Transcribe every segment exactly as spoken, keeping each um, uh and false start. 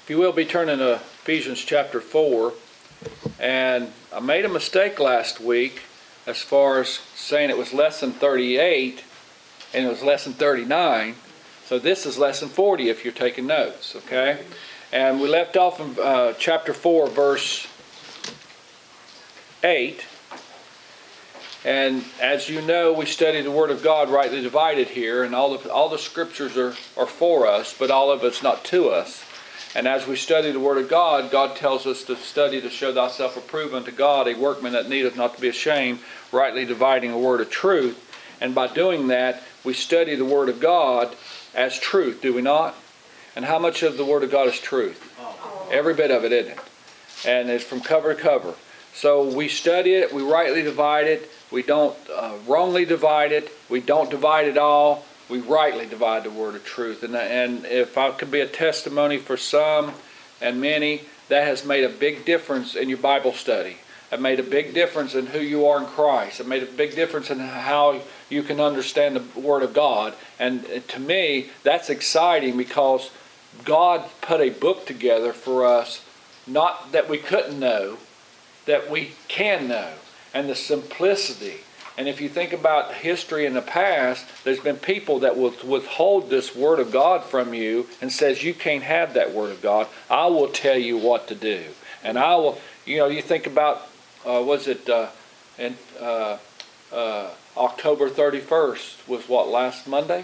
If you will, be turning to Ephesians chapter four. And I made a mistake last week as far as saying it was lesson thirty-eight and it was lesson thirty-nine. So this is lesson forty if you're taking notes, okay? And we left off in uh, chapter four, verse eight. And as you know, we study the Word of God rightly divided here, and all the, all the scriptures are, are for us, but all of it's not to us. And as we study the Word of God, God tells us to study to show thyself approved unto God, a workman that needeth not to be ashamed, rightly dividing a word of truth. And by doing that, we study the Word of God as truth, do we not? And how much of the Word of God is truth? Every bit of it, isn't it? And it's from cover to cover. So we study it, we rightly divide it, we don't uh, wrongly divide it, we don't divide it all. We rightly divide the word of truth. And, and if I could be a testimony for some and many, that has made a big difference in your Bible study. It made a big difference in who you are in Christ. It made a big difference in how you can understand the Word of God. And to me, that's exciting because God put a book together for us, not that we couldn't know, that we can know. And the simplicity. And if you think about history in the past, there's been people that will withhold this Word of God from you and says, you can't have that Word of God. I will tell you what to do. And I will, you know, you think about, uh, was it uh, in, uh, uh, October thirty-first was what, last Monday?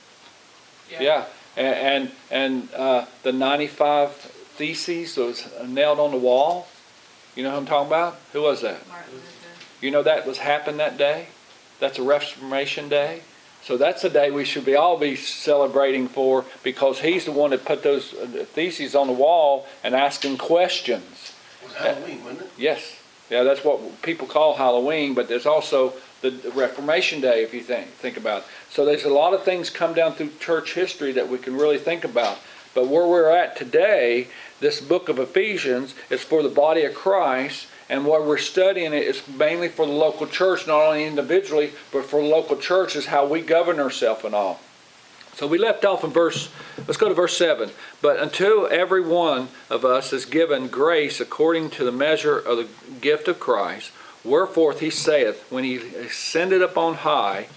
Yeah. yeah. And, and, and uh, the ninety-five Theses was nailed on the wall. You know who I'm talking about? Who was that? Martin Luther. You know that was happened that day? That's a Reformation Day. So that's a day we should be all be celebrating for because he's the one that put those theses on the wall and asking questions. It was Halloween, wasn't it? Yes. Yeah, that's what people call Halloween, but there's also the Reformation Day if you think think about it. So there's a lot of things come down through church history that we can really think about. But where we're at today, this book of Ephesians is for the body of Christ. And what we're studying it is mainly for the local church, not only individually, but for the local church is how we govern ourselves and all. So we left off in verse, let's go to verse seven. But unto every one of us is given grace according to the measure of the gift of Christ. Wherefore he saith, when he ascended up on high,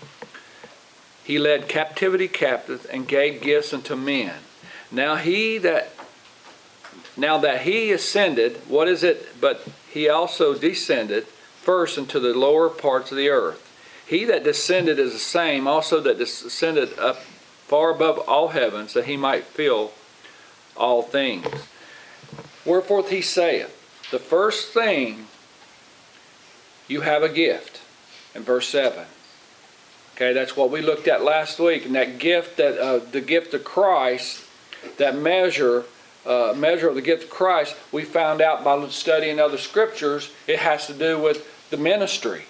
he led captivity captive and gave gifts unto men. Now he that Now that he ascended, what is it? But he also descended first into the lower parts of the earth. He that descended is the same also that descended up far above all heavens, that he might fill all things. Wherefore he saith, the first thing, you have a gift. In verse seven. Okay, that's what we looked at last week. And that gift, that uh, the gift of Christ, that measure Uh, measure of the gift of Christ, we found out by studying other scriptures, it has to do with the ministry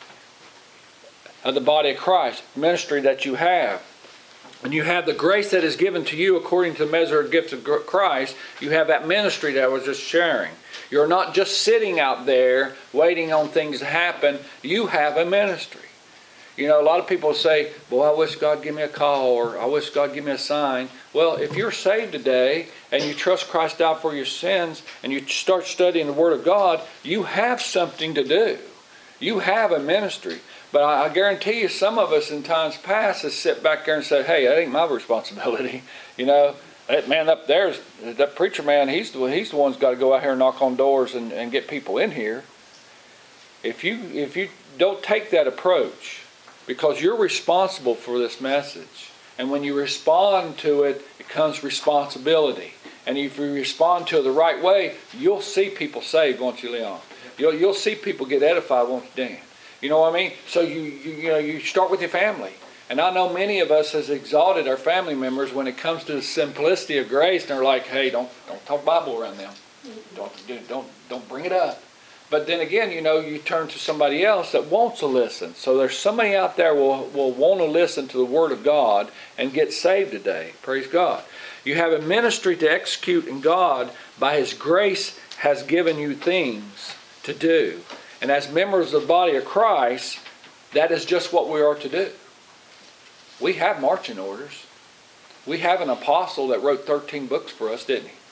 of the body of Christ, ministry that you have. And you have the grace that is given to you according to the measure of the gift of Christ. You have that ministry that I was just sharing. You're not just sitting out there waiting on things to happen. You have a ministry. You know, a lot of people say, boy, I wish God give me a call, or I wish God give me a sign. Well, if you're saved today and you trust Christ out for your sins and you start studying the Word of God, you have something to do. You have a ministry. But I, I guarantee you some of us in times past has sit back there and said, hey, that ain't my responsibility. You know, that man up there, that preacher man, he's the, he's the one who's got to go out here and knock on doors and, and get people in here. If you, if you don't take that approach, because you're responsible for this message. And when you respond to it, it comes responsibility. And if you respond to it the right way, you'll see people saved, won't you, Leon? You'll, you'll see people get edified, won't you, Dan? You know what I mean? So you, you, you know, you start with your family. And I know many of us has exalted our family members when it comes to the simplicity of grace. And they're like, hey, don't, don't talk Bible around them. Don't, don't, don't bring it up. But then again, you know, you turn to somebody else that wants to listen. So there's somebody out there will will want to listen to the Word of God and get saved today. Praise God. You have a ministry to execute, and God, by His grace, has given you things to do. And as members of the body of Christ, that is just what we are to do. We have marching orders. We have an apostle that wrote thirteen books for us, didn't he?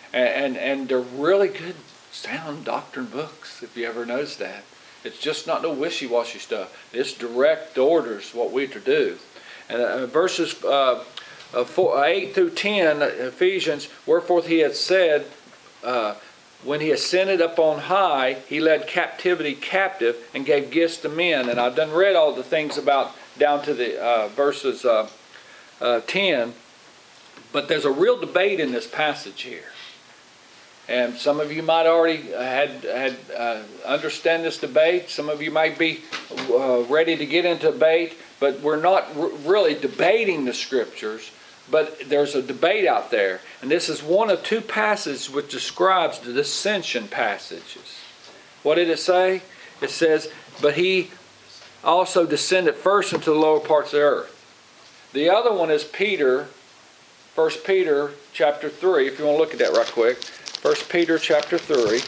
And, and, and they're really good sound doctrine books, if you ever noticed that. It's just not no wishy-washy stuff. It's direct orders what we're to do. And uh, verses uh, uh, four, eight through ten, Ephesians, wherefore he had said, uh, when he ascended up on high, he led captivity captive and gave gifts to men. And I've done read all the things about down to the uh, verses uh, uh, ten. But there's a real debate in this passage here. And some of you might already had had uh, understand this debate. Some of you might be uh, ready to get into debate, but we're not r- really debating the scriptures. But there's a debate out there, and this is one of two passages which describes the dissension passages. What did it say? It says, "But he also descended first into the lower parts of the earth." The other one is Peter, First Peter chapter three. If you want to look at that right quick. First Peter chapter three,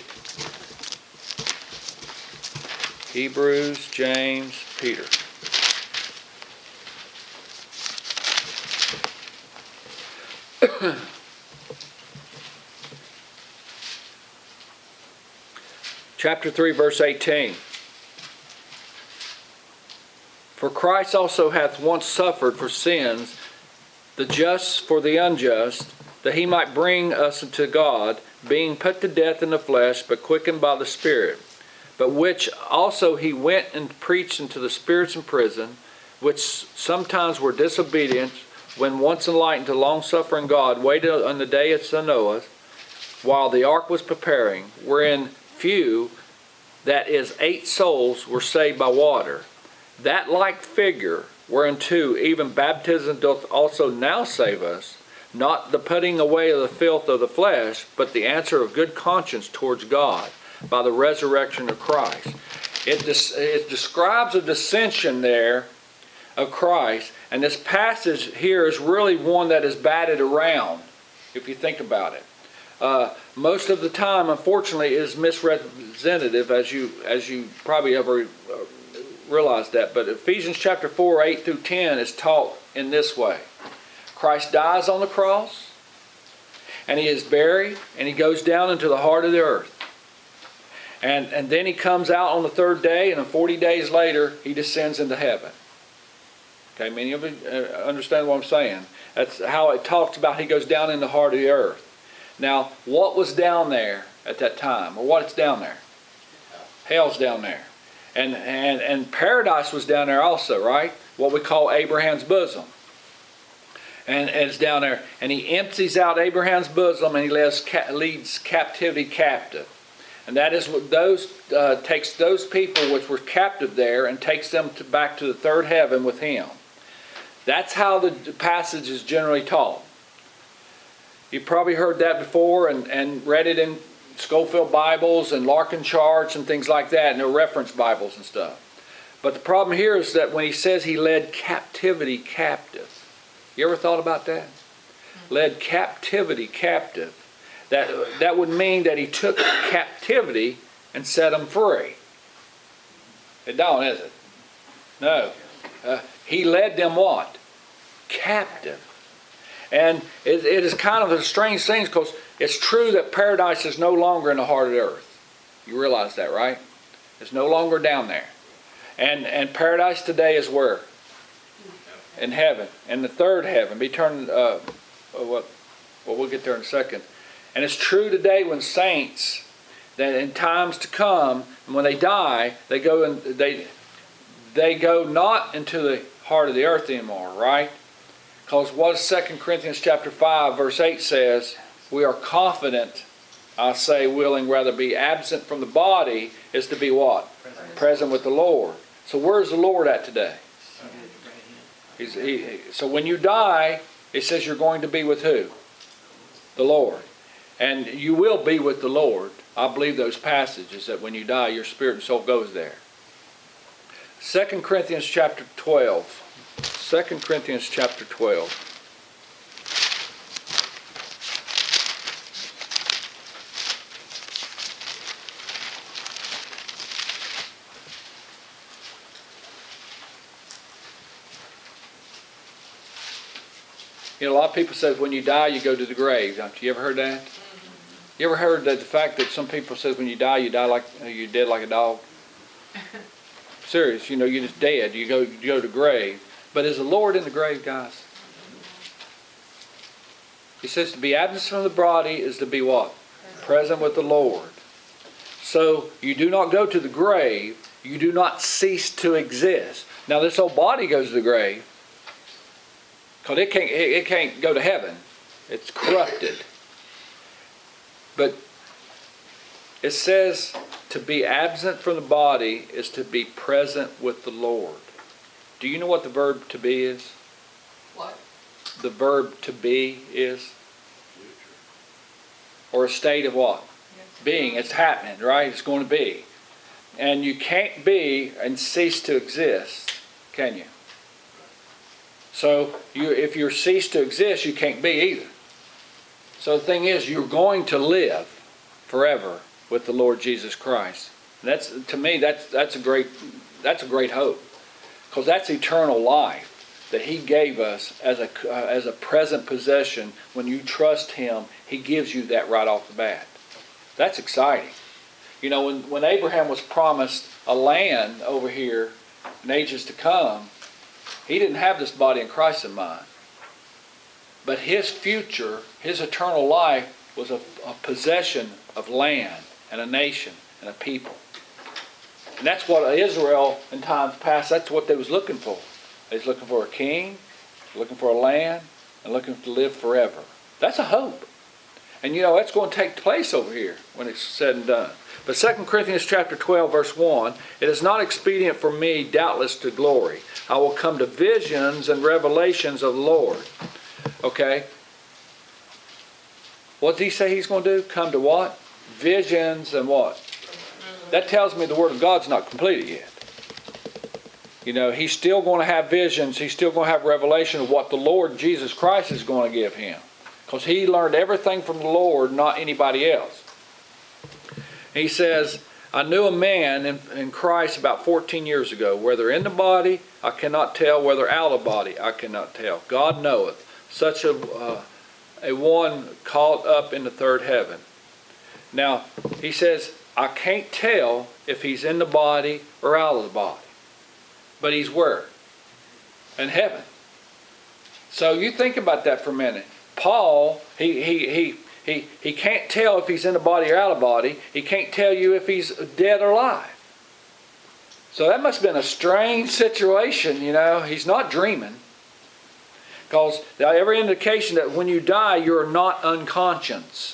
Hebrews, James, Peter. Chapter three, verse eighteen. For Christ also hath once suffered for sins, the just for the unjust, that he might bring us unto God, being put to death in the flesh, but quickened by the Spirit. But which also he went and preached unto the spirits in prison, which sometimes were disobedient, when once enlightened to long-suffering God, waited on the day of Noah, while the ark was preparing, wherein few, that is eight souls, were saved by water. That like figure, whereunto even baptism doth also now save us, not the putting away of the filth of the flesh, but the answer of good conscience towards God, by the resurrection of Christ. It, des- it describes a dissension there of Christ, and this passage here is really one that is batted around, if you think about it. Uh, most of the time, unfortunately, is misrepresentative, as you as you probably ever uh, realized that. But Ephesians chapter four, eight through ten is taught in this way. Christ dies on the cross, and he is buried, and he goes down into the heart of the earth. And, and then he comes out on the third day, and then forty days later, he descends into heaven. Okay, many of you understand what I'm saying. That's how it talks about he goes down in the heart of the earth. Now, what was down there at that time? Or what's down there? Hell's down there. And, and, and paradise was down there also, right? What we call Abraham's bosom. And, and it's down there. And he empties out Abraham's bosom, and he leads, leads captivity captive. And that is what those uh, takes those people which were captive there and takes them to, back to the third heaven with him. That's how the passage is generally taught. You've probably heard that before and, and read it in Schofield Bibles and Larkin charts and things like that, and their reference Bibles and stuff. But the problem here is that when he says he led captivity captive, you ever thought about that? Mm-hmm. Led captivity captive. That, that would mean that he took captivity and set them free. It don't, is it? No. Uh, he led them what? Captive. And it, it is kind of a strange thing because it's true that paradise is no longer in the heart of the earth. You realize that, right? It's no longer down there. And and paradise today is where? In heaven. In the third heaven. Be turned, uh, well, well, we'll get there in a second. And it's true today when saints, that in times to come, and when they die, they go and they they go not into the heart of the earth anymore, right? Because what Second Corinthians chapter five, verse eight says, we are confident, I say willing rather be absent from the body, is to be what? Present, Present with the Lord. So where's the Lord at today? He's, he, so when you die, it says you're going to be with who? The Lord. And you will be with the Lord. I believe those passages that when you die, your spirit and soul goes there. Second Corinthians chapter twelve. Second Corinthians chapter twelve. You know, a lot of people say when you die, you go to the grave. Have you ever heard that? You ever heard that the fact that some people says when you die, you die like you're dead like a dog? Serious, you know, you're just dead. You go, you go to the grave. But is the Lord in the grave, guys? He says to be absent from the body is to be what? Present with the Lord. So you do not go to the grave. You do not cease to exist. Now this old body goes to the grave because it can't, it, it can't go to heaven. It's corrupted. But it says to be absent from the body is to be present with the Lord. Do you know what the verb to be is? What? The verb to be is? Or a state of what? Yes. Being. It's happening, right? It's going to be. And you can't be and cease to exist, can you? So you, if you're cease to exist, you can't be either. So the thing is, you're going to live forever with the Lord Jesus Christ. And that's, to me, that's that's a great that's a great hope, because that's eternal life that He gave us as a uh, as a present possession. When you trust Him, He gives you that right off the bat. That's exciting. You know, when when Abraham was promised a land over here in ages to come, he didn't have this body in Christ in mind. But his future, his eternal life, was a, a possession of land and a nation and a people. And that's what Israel in times past, that's what they was looking for. They was looking for a king, looking for a land, and looking to live forever. That's a hope. And you know, that's going to take place over here when it's said and done. But Second Corinthians chapter twelve, verse one, it is not expedient for me, doubtless, to glory. I will come to visions and revelations of the Lord. Okay? What does he say he's going to do? Come to what? Visions and what? That tells me the Word of God's not completed yet. You know, he's still going to have visions. He's still going to have revelation of what the Lord Jesus Christ is going to give him. Because he learned everything from the Lord, not anybody else. He says, I knew a man in, in Christ about fourteen years ago, whether in the body, I cannot tell, whether out of body, I cannot tell. God knoweth. Such a, uh, a one caught up in the third heaven. Now, he says, I can't tell if he's in the body or out of the body. But he's where? In heaven. So you think about that for a minute. Paul, he he he he he can't tell if he's in the body or out of body. He can't tell you if he's dead or alive. So that must have been a strange situation, you know. He's not dreaming. Because every indication that when you die, you're not unconscious.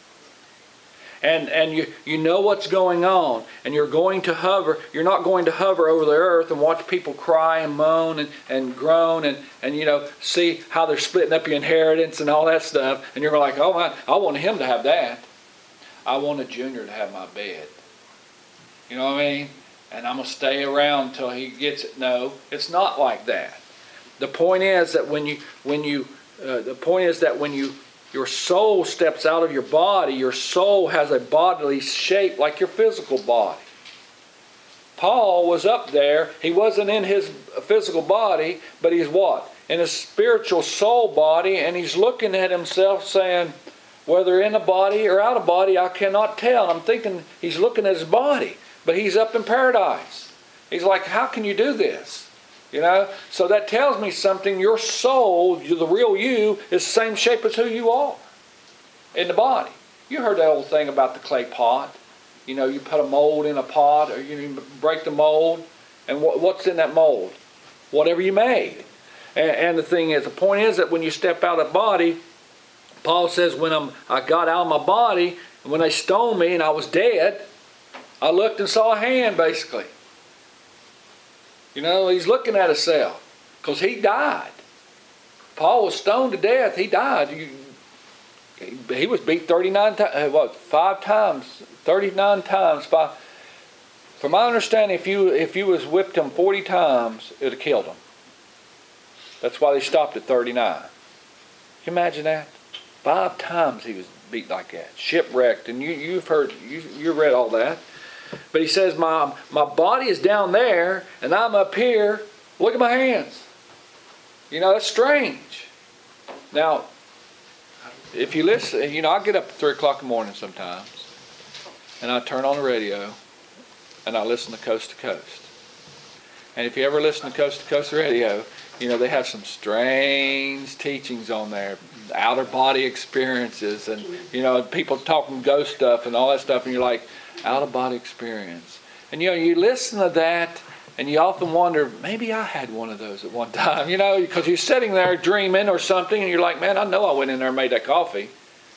And and you, you know what's going on. And you're going to hover. You're not going to hover over the earth and watch people cry and moan and, and groan and, and, you know, see how they're splitting up your inheritance and all that stuff. And you're like, oh, my, I want him to have that. I want a Junior to have my bed. You know what I mean? And I'm going to stay around until he gets it. No, it's not like that. The point is that when you, when you, uh, the point is that when you, your soul steps out of your body, your soul has a bodily shape like your physical body. Paul was up there. He wasn't in his physical body, but he's what? In his spiritual soul body, and he's looking at himself saying, whether in a body or out of body, I cannot tell. And I'm thinking he's looking at his body, but he's up in paradise. He's like, how can you do this? You know, so that tells me something. Your soul, the real you, is the same shape as who you are in the body. You heard that old thing about the clay pot. You know, you put a mold in a pot, or you break the mold, and what, what's in that mold? Whatever you made. And, and the thing is, the point is that when you step out of the body, Paul says, when I'm, I got out of my body, and when they stoned me and I was dead, I looked and saw a hand, basically. You know, he's looking at himself because he died. Paul was stoned to death. He died. He, he was beat thirty-nine times. What? Five times. Thirty-nine times. Five. From my understanding, if you if you was whipped him forty times, it would have killed him. That's why they stopped at thirty-nine. Can you imagine that? Five times he was beat like that, shipwrecked, and you you've heard you you read all that. But he says, my, my body is down there, and I'm up here. Look at my hands. You know, that's strange. Now, if you listen, you know, I get up at three o'clock in the morning sometimes, and I turn on the radio, and I listen to Coast to Coast. And if you ever listen to Coast to Coast radio, you know, they have some strange teachings on there, outer body experiences, and, you know, people talking ghost stuff and all that stuff, and you're like, out of body experience. And, you know, you listen to that, and you often wonder, maybe I had one of those at one time, you know, because you're sitting there dreaming or something, and you're like, man, I know I went in there and made that coffee.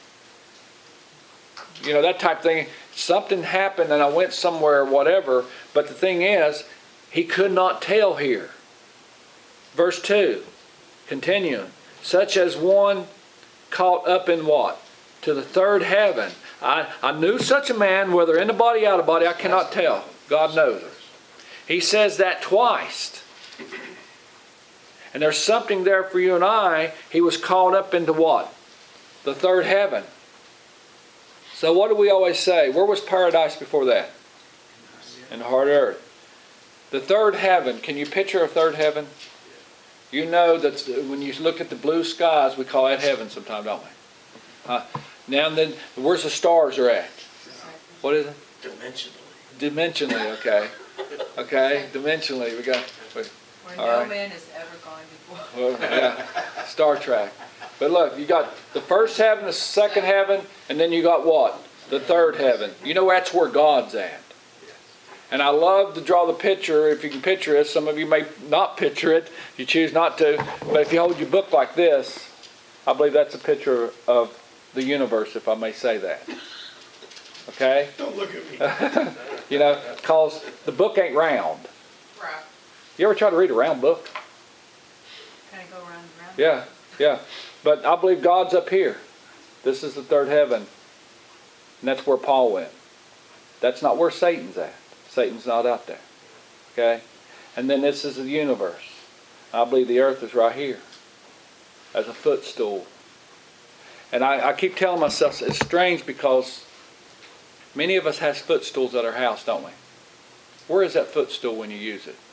You know, that type of thing. Something happened, and I went somewhere or whatever, but the thing is, he could not tell here. Verse two, continuing, such as one caught up in what? To the third heaven. I, I knew such a man, whether in the body, out of body, I cannot tell. God knows. He says that twice. And there's something there for you and I. He was caught up into what? The third heaven. So what do we always say? Where was paradise before that? In the heart of earth. The third heaven. Can you picture a third heaven? You know that when you look at the blue skies, we call that heaven sometimes, don't we? Uh, now and then, where's the stars are at? What is it? Dimensionally. Dimensionally, okay. Okay, dimensionally. We got. We, Where all no right. man has ever gone before. Well, yeah, Star Trek. But look, you got the first heaven, the second heaven, and then you got what? The third heaven. You know that's where God's at. And I love to draw the picture, if you can picture it. Some of you may not picture it. You choose not to. But if you hold your book like this, I believe that's a picture of the universe, if I may say that. Okay? Don't look at me. You know, because the book ain't round. Right. You ever try to read a round book? Kind of go around and around. Yeah, yeah. But I believe God's up here. This is the third heaven. And that's where Paul went. That's not where Satan's at. Satan's not out there. Okay? And then this is the universe. I believe the earth is right here as a footstool. And I, I keep telling myself it's strange because many of us has footstools at our house, don't we? Where is that footstool when you use it?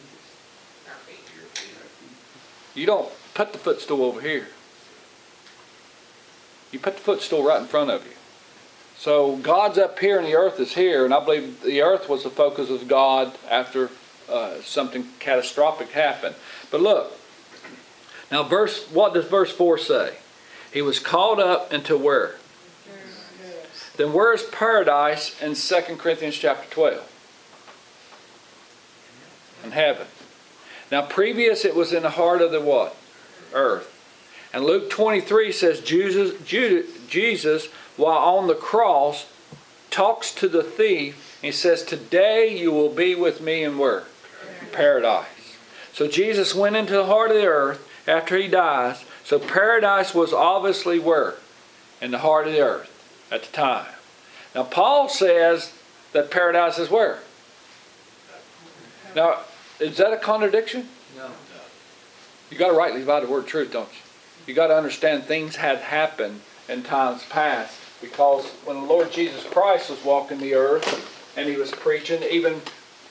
You don't put the footstool over here. You put the footstool right in front of you. So God's up here and the earth is here, and I believe the earth was the focus of God after uh, something catastrophic happened. But look, now verse, what does verse four say? He was called up into where? Then where is paradise in Second Corinthians chapter twelve? In heaven. Now previous it was in the heart of the what? Earth. And Luke twenty-three says Jesus, Jesus, while on the cross, talks to the thief. And he says, today you will be with me in where? Paradise. So Jesus went into the heart of the earth after he dies. So paradise was obviously where? In the heart of the earth at the time. Now Paul says that paradise is where? Now, is that a contradiction? No. You got to rightly divide the word truth, don't you? You got to understand things had happened in times past, because when the Lord Jesus Christ was walking the earth and he was preaching, even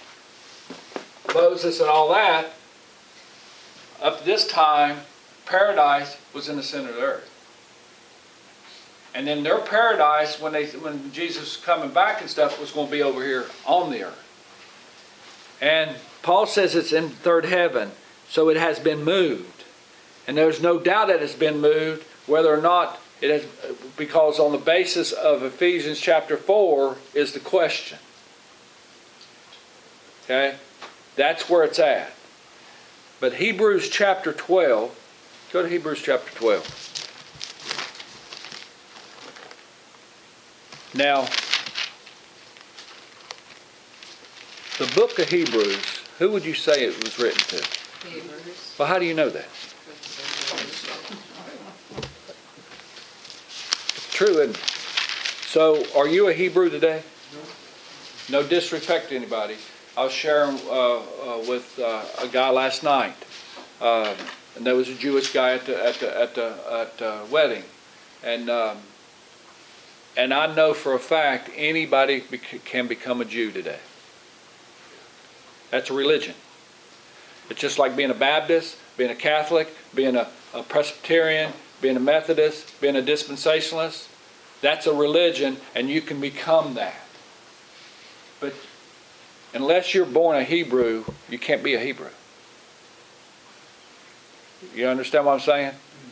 Moses and all that, up to this time, paradise was in the center of the earth. And then their paradise, when they when Jesus was coming back and stuff, was going to be over here on the earth. And Paul says it's in third heaven, so it has been moved. And there's no doubt that it's been moved, whether or not it has, because on the basis of Ephesians chapter four is the question. Okay? That's where it's at. But Hebrews chapter twelve, go to Hebrews chapter twelve. Now, the book of Hebrews, who would you say it was written to? Hebrews. Well, how do you know that? It's true, isn't it? So, are you a Hebrew today? No disrespect to anybody. I was sharing uh, uh, with uh, a guy last night, uh, and there was a Jewish guy at the at the at the at the wedding, and um, and I know for a fact anybody bec- can become a Jew today. That's a religion. It's just like being a Baptist, being a Catholic, being a, a Presbyterian, being a Methodist, being a dispensationalist, that's a religion, and you can become that. But unless you're born a Hebrew, you can't be a Hebrew. You understand what I'm saying?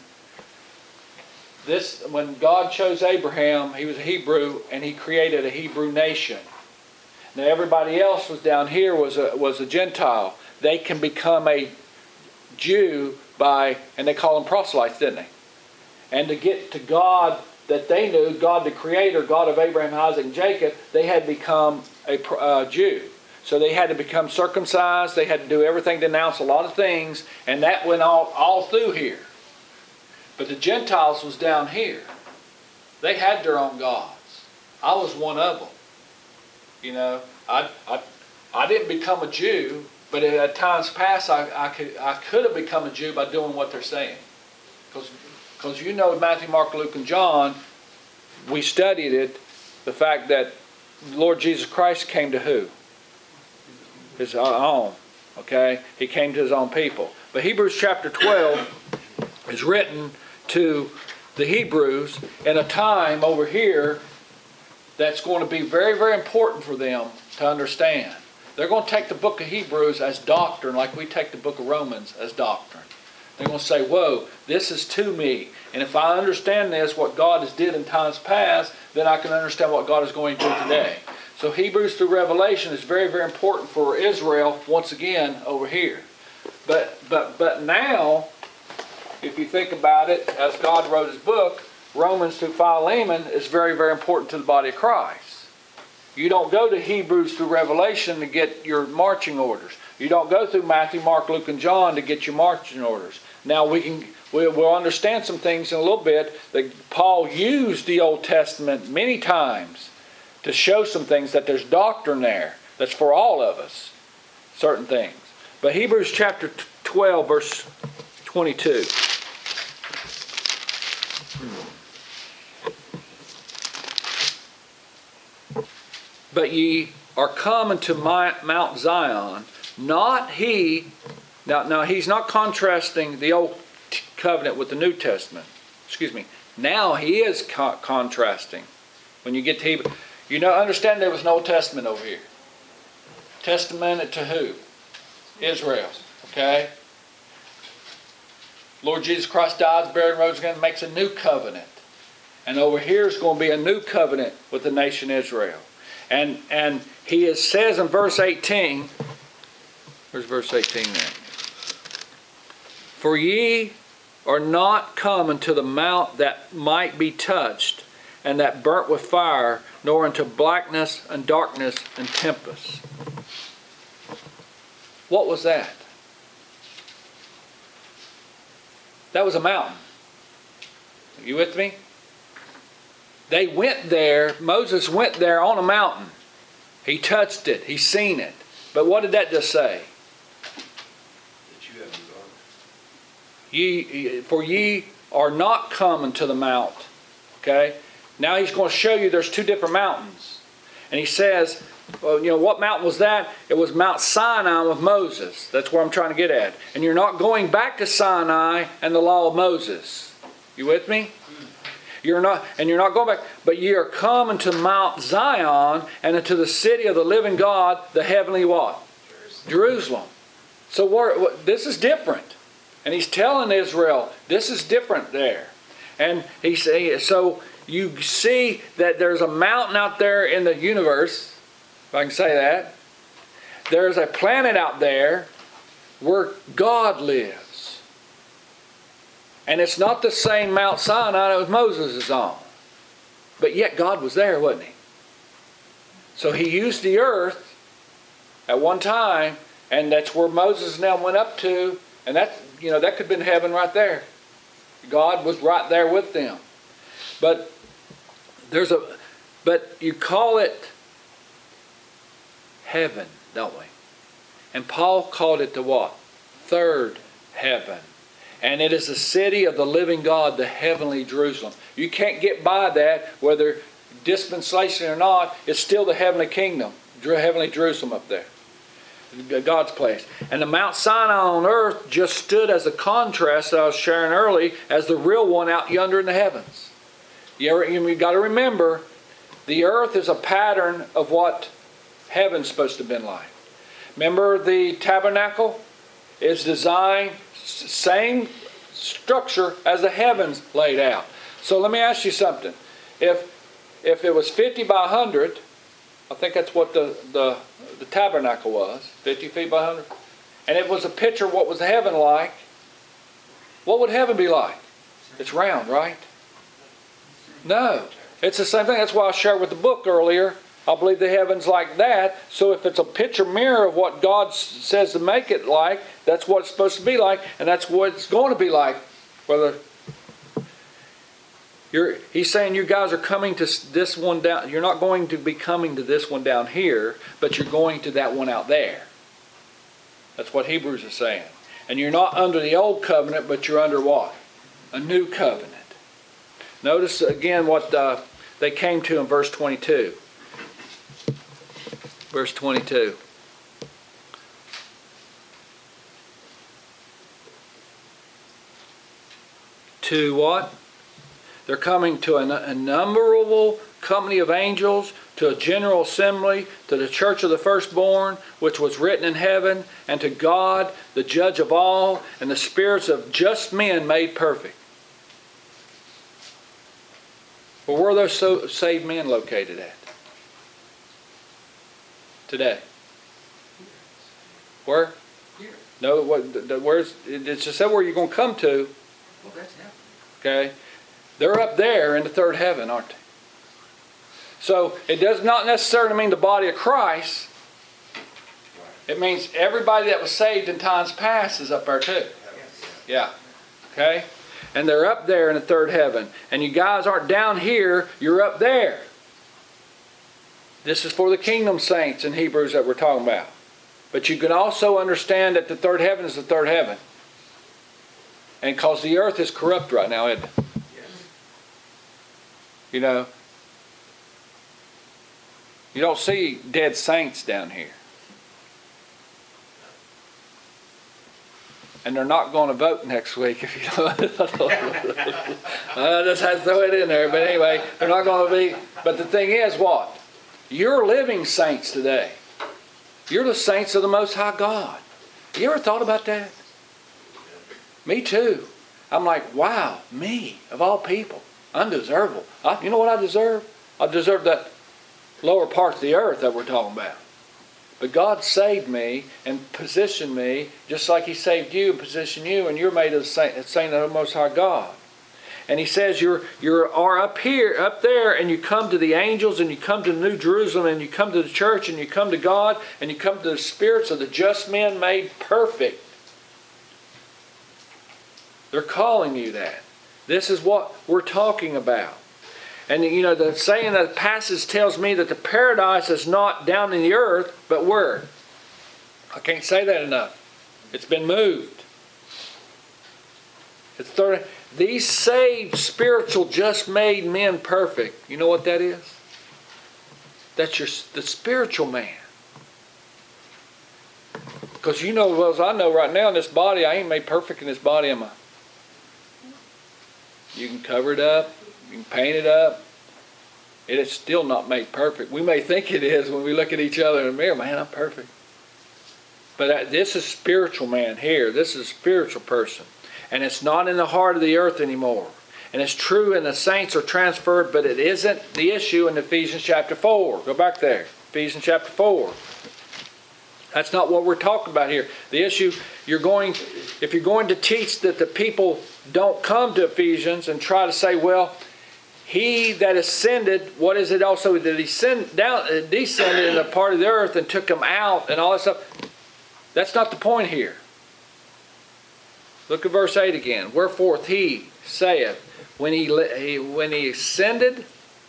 This, when God chose Abraham, he was a Hebrew, and he created a Hebrew nation. Now everybody else was down here was a, was a Gentile. They can become a Jew by, and they call them proselytes, didn't they? And to get to God that they knew, God the Creator, God of Abraham, Isaac, and Jacob, they had become a uh, Jew. So they had to become circumcised. They had to do everything, denounce a lot of things, and that went all, all through here. But the Gentiles was down here. They had their own gods. I was one of them. You know, I, I, I didn't become a Jew, but at times past I, I, could, I could have become a Jew by doing what they're saying. Because Because you know Matthew, Mark, Luke, and John, we studied it, the fact that Lord Jesus Christ came to who? His own. Okay? He came to his own people. But Hebrews chapter twelve is written to the Hebrews in a time over here that's going to be very, very important for them to understand. They're going to take the book of Hebrews as doctrine like we take the book of Romans as doctrine. They're going to say, whoa, this is to me. And if I understand this, what God has did in times past, then I can understand what God is going to do today. So Hebrews through Revelation is very, very important for Israel, once again, over here. But, but, but now, if you think about it, as God wrote his book, Romans through Philemon is very, very important to the body of Christ. You don't go to Hebrews through Revelation to get your marching orders. You don't go through Matthew, Mark, Luke, and John to get your marching orders. Now we can we'll, we'll understand some things in a little bit that Paul used the Old Testament many times to show some things that there's doctrine there that's for all of us, certain things. But Hebrews chapter twelve, verse twenty-two. But ye are come unto Mount Zion, not he. Now, now he's not contrasting the Old Covenant with the New Testament. Excuse me. Now he is co- contrasting. When you get to Hebrew, you know, understand there was no Testament over here. Testament to who? Israel. Okay. Lord Jesus Christ died, buried, and rose again, makes a new covenant. And over here is going to be a new covenant with the nation Israel. And and he is, says in verse eighteen, where's verse eighteen there? For ye are not come unto the mount that might be touched, and that burnt with fire, nor unto blackness and darkness and tempest. What was that? That was a mountain. Are you with me? They went there, Moses went there on a mountain. He touched it, he seen it. But what did that just say? That you have the garment. Ye, for ye are not come unto the mount. Okay? Now he's going to show you there's two different mountains. And he says, well, you know, what mountain was that? It was Mount Sinai with Moses. That's where I'm trying to get at. And you're not going back to Sinai and the law of Moses. You with me? You're not, and you're not going back, but ye are come unto Mount Zion and unto the city of the living God, the heavenly what? Jerusalem. Jerusalem. So what, this is different. And he's telling Israel, this is different there. And he say, so you see that there's a mountain out there in the universe, if I can say that. There's a planet out there where God lives. And it's not the same Mount Sinai that was Moses' on. But yet God was there, wasn't he? So he used the earth at one time, and that's where Moses now went up to, and that, you know, that could have been heaven right there. God was right there with them. But there's a but you call it heaven, don't we? And Paul called it the what? Third heaven. And it is the city of the living God, the heavenly Jerusalem. You can't get by that, whether dispensation or not. It's still the heavenly kingdom, heavenly Jerusalem up there. God's place. And the Mount Sinai on earth just stood as a contrast that I was sharing early as the real one out yonder in the heavens. You ever, you've got to remember, the earth is a pattern of what heaven's supposed to have been like. Remember the tabernacle is designed, same structure as the heavens laid out. So let me ask you something. If if it was fifty by one hundred, I think that's what the, the, the tabernacle was, fifty feet by one hundred, and it was a picture of what was heaven like, what would heaven be like? It's round, right? No. It's the same thing. That's why I shared with the book earlier. I believe the heaven's like that. So if it's a picture mirror of what God says to make it like, that's what it's supposed to be like, and that's what it's going to be like. Whether you're, he's saying you guys are coming to this one down. You're not going to be coming to this one down here, but you're going to that one out there. That's what Hebrews is saying. And you're not under the old covenant, but you're under what? A new covenant. Notice again what uh, they came to in verse twenty-two. Verse twenty-two. To what? They're coming to an innumerable company of angels, to a general assembly, to the church of the firstborn, which was written in heaven, and to God, the judge of all, and the spirits of just men made perfect. Well, where are those so saved men located at today? Where? Here. No, what? The, where's? It's just where you're going to come to. Well, that's happening. Okay, they're up there in the third heaven, aren't they? So it does not necessarily mean the body of Christ. It means everybody that was saved in times past is up there too. Yeah. Okay. And they're up there in the third heaven. And you guys aren't down here, you're up there. This is for the kingdom saints in Hebrews that we're talking about. But you can also understand that the third heaven is the third heaven. And because the earth is corrupt right now, isn't it? Yes. You know, you don't see dead saints down here. And they're not going to vote next week if you don't. I just had to throw it in there. But anyway, they're not going to be. But the thing is what? You're living saints today. You're the saints of the Most High God. You ever thought about that? Me too. I'm like, wow, me, of all people, undeservable. I, you know what I deserve? I deserve that lower parts of the earth that we're talking about. But God saved me and positioned me just like He saved you and positioned you, and you're made a saint, a saint of the Most High God. And He says you're you are up here, up there, and you come to the angels, and you come to New Jerusalem, and you come to the church, and you come to God, and you come to the spirits of the just men made perfect. They're calling you that. This is what we're talking about. And you know, the saying that the passage tells me that the paradise is not down in the earth, but where? I can't say that enough. It's been moved. It's thirty. These saved, spiritual, just made men perfect. You know what that is? That's your the spiritual man. Because you know as well as I know right now in this body, I ain't made perfect in this body, am I? You can cover it up. You can paint it up. It is still not made perfect. We may think it is when we look at each other in the mirror. Man, I'm perfect. But this is spiritual man here. This is a spiritual person. And it's not in the heart of the earth anymore. And it's true and the saints are transferred, but it isn't the issue in Ephesians chapter four. Go back there. Ephesians chapter four. That's not what we're talking about here. The issue, you're going, if you're going to teach that the people don't come to Ephesians and try to say, well, He that ascended, what is it also that He send, down, descended in a part of the earth and took them out and all that stuff. That's not the point here. Look at verse eight again. Wherefore He saith, when he, when he ascended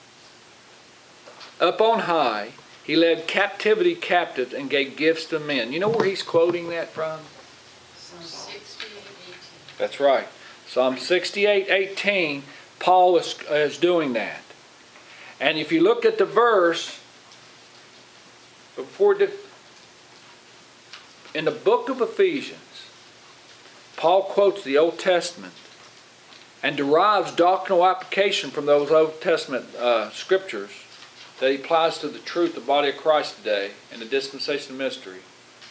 up on high, He led captivity captive and gave gifts to men. You know where he's quoting that from? Psalm sixty-eight eighteen. That's right. Psalm sixty-eight eighteen. Paul is, is doing that. And if you look at the verse, before the, in the book of Ephesians, Paul quotes the Old Testament and derives doctrinal application from those Old Testament uh, scriptures that he applies to the truth of the body of Christ today and the dispensation of mystery.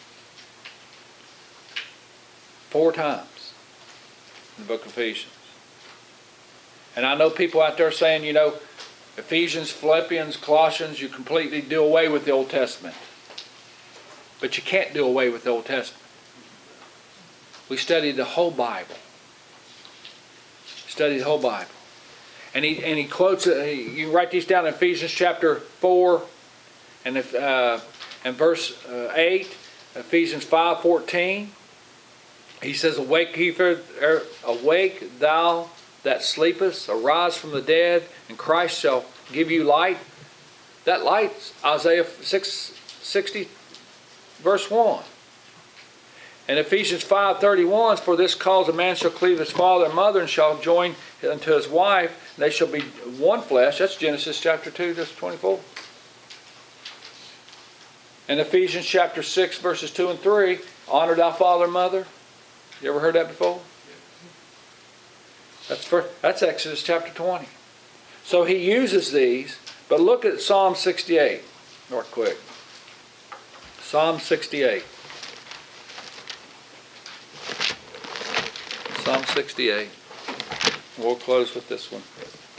Four times in the book of Ephesians. And I know people out there saying, you know, Ephesians, Philippians, Colossians, you completely do away with the Old Testament. But you can't do away with the Old Testament. We study the whole Bible. Study the whole Bible. And he and he quotes, uh, you can write these down in Ephesians chapter four and if, uh, and verse uh, eight, Ephesians five fourteen. He says, Awake, ye, er, awake thou that sleepest, arise from the dead, and Christ shall give you light. That light's Isaiah six sixty, verse one. And Ephesians five thirty-one, For this cause a man shall cleave his father and mother, and shall join unto his wife, and they shall be one flesh. That's Genesis chapter two, verse twenty-four. And Ephesians chapter six, verses two and three, Honor thy father and mother. You ever heard that before? That's first, that's Exodus chapter twenty. So he uses these, but look at Psalm sixty-eight, real quick. Psalm sixty-eight. Psalm sixty-eight. We'll close with this one.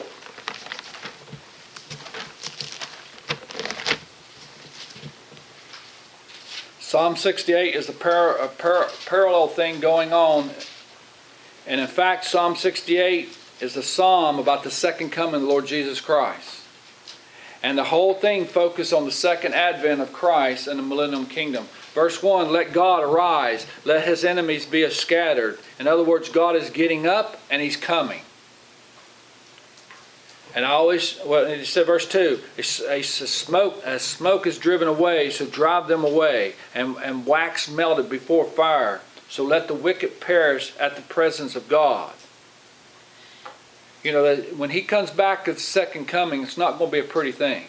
Psalm sixty-eight is a, par- a par- parallel thing going on. And in fact, Psalm sixty-eight is a psalm about the second coming of the Lord Jesus Christ. And the whole thing focuses on the second advent of Christ and the millennium kingdom. Verse one, Let God arise, let his enemies be scattered. In other words, God is getting up and he's coming. And I always, well, he said, verse two, a, a smoke, a smoke is driven away, so drive them away, and, and wax melted before fire. So let the wicked perish at the presence of God. You know, that when he comes back at the second coming, it's not going to be a pretty thing.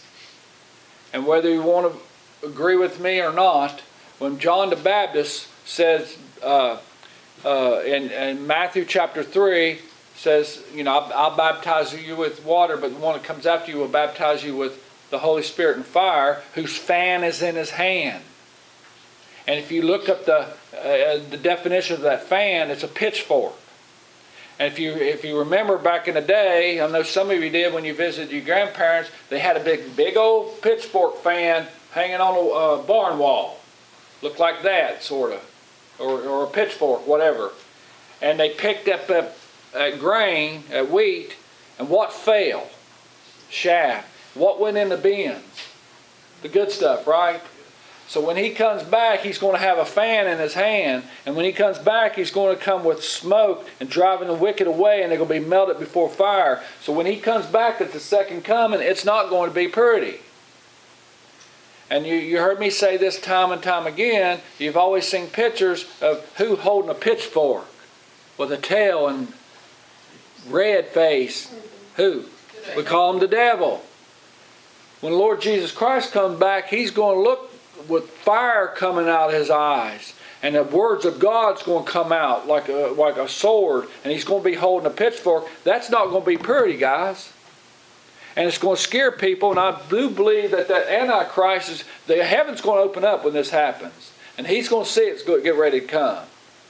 And whether you want to agree with me or not, when John the Baptist says uh, uh, in, in Matthew chapter three, says, you know, I'll, I'll baptize you with water, but the one that comes after you will baptize you with the Holy Spirit and fire, whose fan is in his hand. And if you look up the uh, the definition of that fan, it's a pitchfork. And if you if you remember back in the day, I know some of you did when you visited your grandparents, they had a big big old pitchfork fan hanging on a uh, barn wall, looked like that sort of, or or a pitchfork, whatever. And they picked up that, that grain, that wheat, and what fell? Chaff. What went in the bins? The good stuff, right? So when he comes back, he's going to have a fan in his hand. And when he comes back, he's going to come with smoke and driving the wicked away, and they're going to be melted before fire. So when he comes back at the second coming, it's not going to be pretty. And you, you heard me say this time and time again. You've always seen pictures of who holding a pitchfork with a tail and red face. Who? We call him the devil. When the Lord Jesus Christ comes back, he's going to look with fire coming out of his eyes, and the words of God's going to come out like a, like a sword, and he's going to be holding a pitchfork. That's not going to be pretty, guys. And it's going to scare people, and I do believe that that Antichrist is, the heaven's going to open up when this happens, and he's going to see it's going to get ready to come.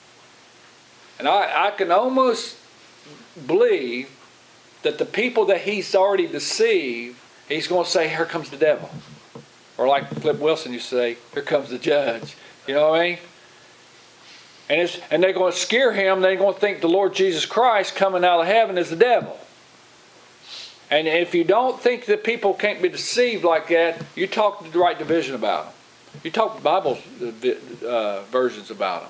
And I, I can almost believe that the people that he's already deceived, he's going to say, here comes the devil. Or like Flip Wilson used to say, here comes the judge. You know what I mean? And, it's, and they're going to scare him. They're going to think the Lord Jesus Christ coming out of heaven is the devil. And if you don't think that people can't be deceived like that, you talk the right division about them. You talk Bible uh, versions about them.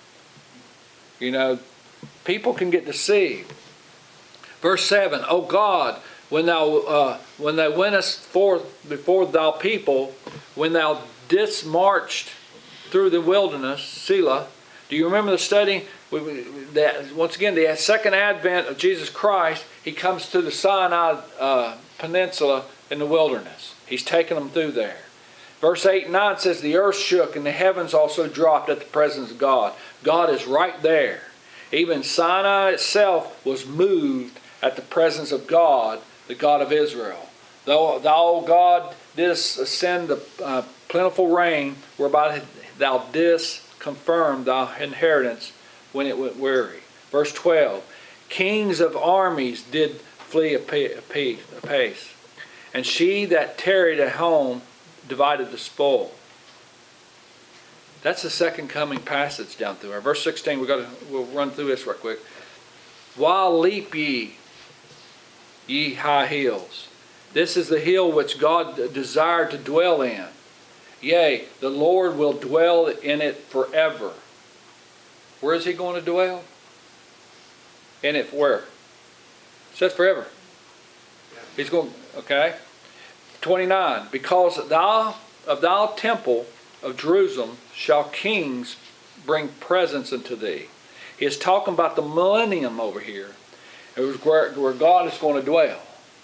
You know, people can get deceived. Verse seven, O God, when thou uh, when thou wentest forth before thy people, when thou didst march through the wilderness, Selah. Do you remember the study? We, we, that, once again, the second advent of Jesus Christ, he comes to the Sinai uh, Peninsula in the wilderness. He's taking them through there. Verse eight and nine says, the earth shook and the heavens also dropped at the presence of God. God is right there. Even Sinai itself was moved at the presence of God, the God of Israel. Thou, thou God, didst send the uh, plentiful rain, whereby thou didst confirm thy inheritance when it went weary. Verse twelve, kings of armies did flee apace, and she that tarried at home divided the spoil. That's the second coming passage down through there. Verse sixteen, we got to, we'll run through this right quick. While leap ye, ye high hills. This is the hill which God desired to dwell in. Yea, the Lord will dwell in it forever. Where is he going to dwell? In it where? It says forever. He's going, okay. twenty-nine, because thou, of thy temple of Jerusalem shall kings bring presents unto thee. He is talking about the millennium over here. It was where, where God is going to dwell.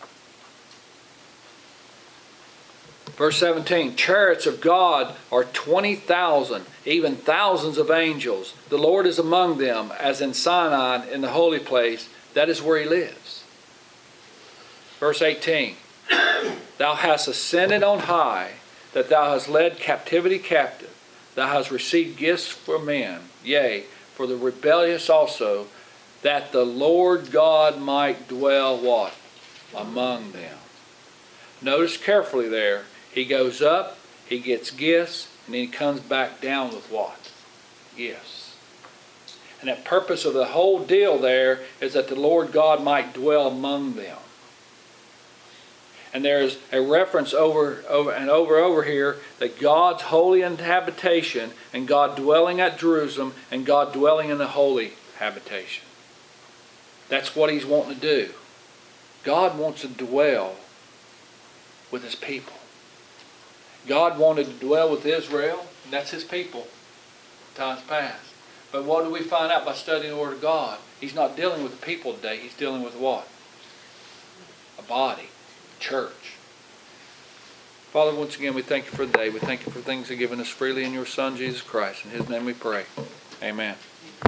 Verse seventeen, chariots of God are twenty thousand, even thousands of angels. The Lord is among them, as in Sinai in the holy place. That is where he lives. Verse eighteen, thou hast ascended on high, that thou hast led captivity captive. Thou hast received gifts for men, yea, for the rebellious also, that the Lord God might dwell what? Among them. Notice carefully there, he goes up, he gets gifts, and then he comes back down with what? Gifts. And the purpose of the whole deal there is that the Lord God might dwell among them. And there's a reference over, over and over over here that God's holy habitation and God dwelling at Jerusalem and God dwelling in the holy habitation. That's what he's wanting to do. God wants to dwell with his people. God wanted to dwell with Israel, and that's his people, times past. But what do we find out by studying the Word of God? He's not dealing with the people today. He's dealing with what? A body. Church. Father, once again, we thank you for the day. We thank you for things you've given us freely in your Son, Jesus Christ. In his name we pray. Amen.